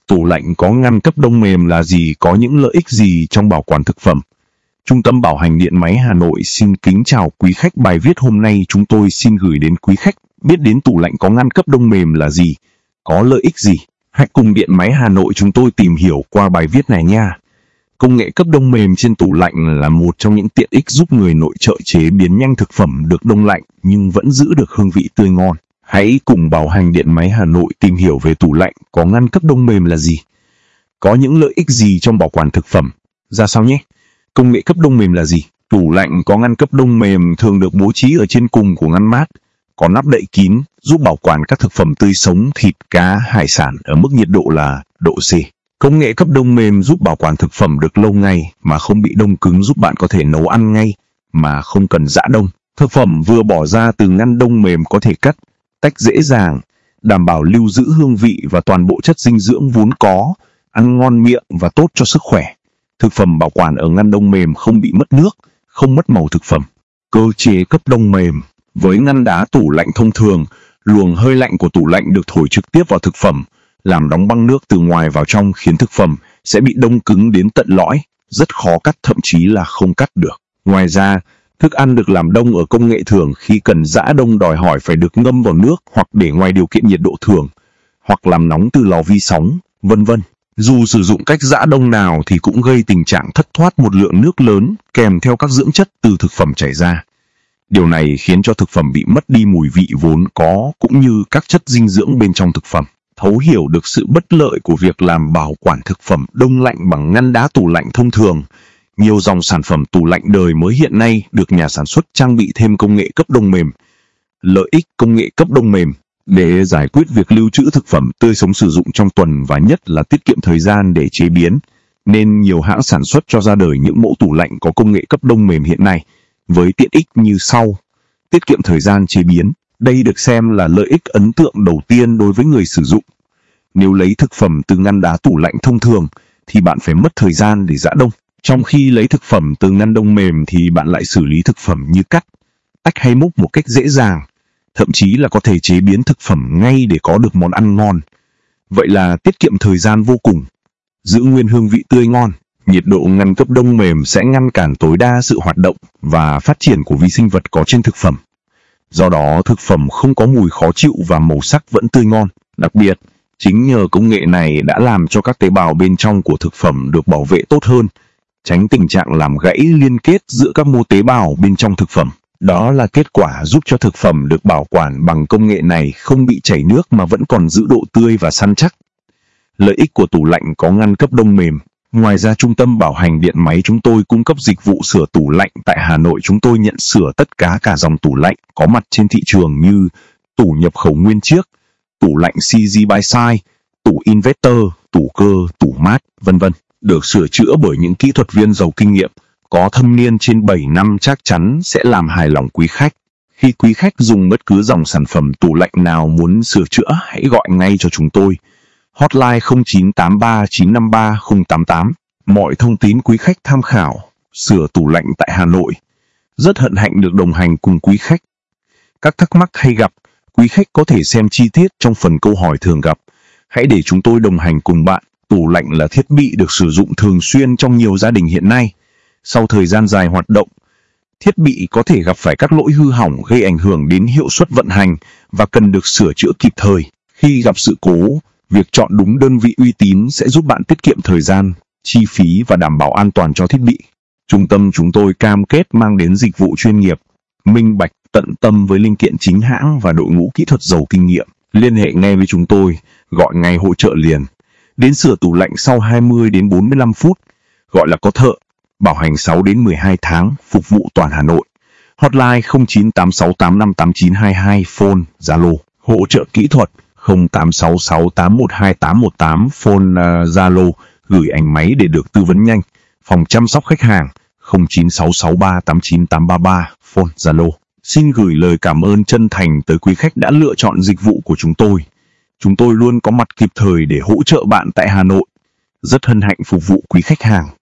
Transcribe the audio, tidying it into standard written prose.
Tủ lạnh có ngăn cấp đông mềm là gì? Có những lợi ích gì trong bảo quản thực phẩm? Trung tâm Bảo hành Điện máy Hà Nội xin kính chào quý khách. Bài viết hôm nay chúng tôi xin gửi đến quý khách biết đến tủ lạnh có ngăn cấp đông mềm là gì, có lợi ích gì. Hãy cùng Điện máy Hà Nội chúng tôi tìm hiểu qua bài viết này nha. Công nghệ cấp đông mềm trên tủ lạnh là một trong những tiện ích giúp người nội trợ chế biến nhanh thực phẩm được đông lạnh nhưng vẫn giữ được hương vị tươi ngon. Hãy cùng Bảo hành Điện máy Hà Nội tìm hiểu về tủ lạnh có ngăn cấp đông mềm là gì, có những lợi ích gì trong bảo quản thực phẩm, ra sao nhé. Công nghệ cấp đông mềm là gì? Tủ lạnh có ngăn cấp đông mềm thường được bố trí ở trên cùng của ngăn mát, có nắp đậy kín, giúp bảo quản các thực phẩm tươi sống, thịt, cá, hải sản ở mức nhiệt độ là độ C. Công nghệ cấp đông mềm giúp bảo quản thực phẩm được lâu ngày mà không bị đông cứng, giúp bạn có thể nấu ăn ngay mà không cần giã đông. Thực phẩm vừa bỏ ra từ ngăn đông mềm có thể cắt, tách dễ dàng, đảm bảo lưu giữ hương vị và toàn bộ chất dinh dưỡng vốn có, ăn ngon miệng và tốt cho sức khỏe. Thực phẩm bảo quản ở ngăn đông mềm không bị mất nước, không mất màu thực phẩm. Cơ chế cấp đông mềm. Với ngăn đá tủ lạnh thông thường, luồng hơi lạnh của tủ lạnh được thổi trực tiếp vào thực phẩm, làm đóng băng nước từ ngoài vào trong, khiến thực phẩm sẽ bị đông cứng đến tận lõi, rất khó cắt, thậm chí là không cắt được. Ngoài ra, thức ăn được làm đông ở công nghệ thường khi cần giã đông đòi hỏi phải được ngâm vào nước hoặc để ngoài điều kiện nhiệt độ thường, hoặc làm nóng từ lò vi sóng, vân vân. Dù sử dụng cách giã đông nào thì cũng gây tình trạng thất thoát một lượng nước lớn kèm theo các dưỡng chất từ thực phẩm chảy ra. Điều này khiến cho thực phẩm bị mất đi mùi vị vốn có cũng như các chất dinh dưỡng bên trong thực phẩm. Thấu hiểu được sự bất lợi của việc làm bảo quản thực phẩm đông lạnh bằng ngăn đá tủ lạnh thông thường, nhiều dòng sản phẩm tủ lạnh đời mới hiện nay được nhà sản xuất trang bị thêm công nghệ cấp đông mềm. Lợi ích công nghệ cấp đông mềm. Để giải quyết việc lưu trữ thực phẩm tươi sống sử dụng trong tuần và nhất là tiết kiệm thời gian để chế biến, nên nhiều hãng sản xuất cho ra đời những mẫu tủ lạnh có công nghệ cấp đông mềm hiện nay, với tiện ích như sau. Tiết kiệm thời gian chế biến. Đây được xem là lợi ích ấn tượng đầu tiên đối với người sử dụng. Nếu lấy thực phẩm từ ngăn đá tủ lạnh thông thường thì bạn phải mất thời gian để giã đông. Trong khi lấy thực phẩm từ ngăn đông mềm thì bạn lại xử lý thực phẩm như cắt, tách hay múc một cách dễ dàng. Thậm chí là có thể chế biến thực phẩm ngay để có được món ăn ngon. Vậy là tiết kiệm thời gian vô cùng, giữ nguyên hương vị tươi ngon. Nhiệt độ ngăn cấp đông mềm sẽ ngăn cản tối đa sự hoạt động và phát triển của vi sinh vật có trên thực phẩm. Do đó, thực phẩm không có mùi khó chịu và màu sắc vẫn tươi ngon. Đặc biệt, chính nhờ công nghệ này đã làm cho các tế bào bên trong của thực phẩm được bảo vệ tốt hơn, tránh tình trạng làm gãy liên kết giữa các mô tế bào bên trong thực phẩm. Đó là kết quả giúp cho thực phẩm được bảo quản bằng công nghệ này không bị chảy nước mà vẫn còn giữ độ tươi và săn chắc. Lợi ích của tủ lạnh có ngăn cấp đông mềm. Ngoài ra, Trung tâm Bảo hành Điện máy chúng tôi cung cấp dịch vụ sửa tủ lạnh tại Hà Nội. Chúng tôi nhận sửa tất cả dòng tủ lạnh có mặt trên thị trường như tủ nhập khẩu nguyên chiếc, tủ lạnh CG by Size, tủ inverter, tủ cơ, tủ mát, vân vân. Được sửa chữa bởi những kỹ thuật viên giàu kinh nghiệm, có thâm niên trên 7 năm, chắc chắn sẽ làm hài lòng quý khách. Khi quý khách dùng bất cứ dòng sản phẩm tủ lạnh nào muốn sửa chữa, hãy gọi ngay cho chúng tôi. Hotline 0983 953 088. Mọi thông tin quý khách tham khảo. Sửa tủ lạnh tại Hà Nội. Rất hân hạnh được đồng hành cùng quý khách. Các thắc mắc hay gặp, quý khách có thể xem chi tiết trong phần câu hỏi thường gặp. Hãy để chúng tôi đồng hành cùng bạn. Tủ lạnh là thiết bị được sử dụng thường xuyên trong nhiều gia đình hiện nay. Sau thời gian dài hoạt động, thiết bị có thể gặp phải các lỗi hư hỏng gây ảnh hưởng đến hiệu suất vận hành và cần được sửa chữa kịp thời. Khi gặp sự cố, việc chọn đúng đơn vị uy tín sẽ giúp bạn tiết kiệm thời gian, chi phí và đảm bảo an toàn cho thiết bị. Trung tâm chúng tôi cam kết mang đến dịch vụ chuyên nghiệp, minh bạch, tận tâm với linh kiện chính hãng và đội ngũ kỹ thuật giàu kinh nghiệm. Liên hệ ngay với chúng tôi, gọi ngay hỗ trợ liền. Đến sửa tủ lạnh sau 20 đến 45 phút, gọi là có thợ. Bảo hành 6 đến 12 tháng, phục vụ toàn Hà Nội. Hotline 0986858922, phone, Zalo. Hỗ trợ kỹ thuật 0866812818, phone, Zalo. Gửi ảnh máy để được tư vấn nhanh. Phòng chăm sóc khách hàng 09663898833, phone, Zalo. Xin gửi lời cảm ơn chân thành tới quý khách đã lựa chọn dịch vụ của chúng tôi. Chúng tôi luôn có mặt kịp thời để hỗ trợ bạn tại Hà Nội. Rất hân hạnh phục vụ quý khách hàng.